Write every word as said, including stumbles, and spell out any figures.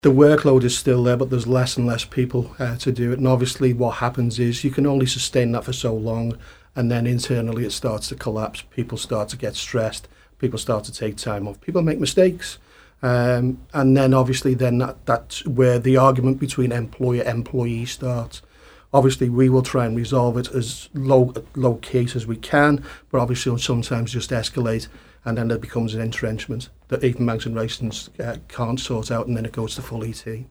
the workload is still there, but there's less and less people uh, to do it. And obviously what happens is you can only sustain that for so long, and then internally it starts to collapse. People start to get stressed. People start to take time off. People make mistakes. Um, and then obviously then that, that's where the argument between employer-employee starts. Obviously we will try and resolve it as low, low case as we can, but obviously sometimes just escalate, and then it becomes an entrenchment that even Mountain Racing uh, can't sort out, and then it goes to full E T.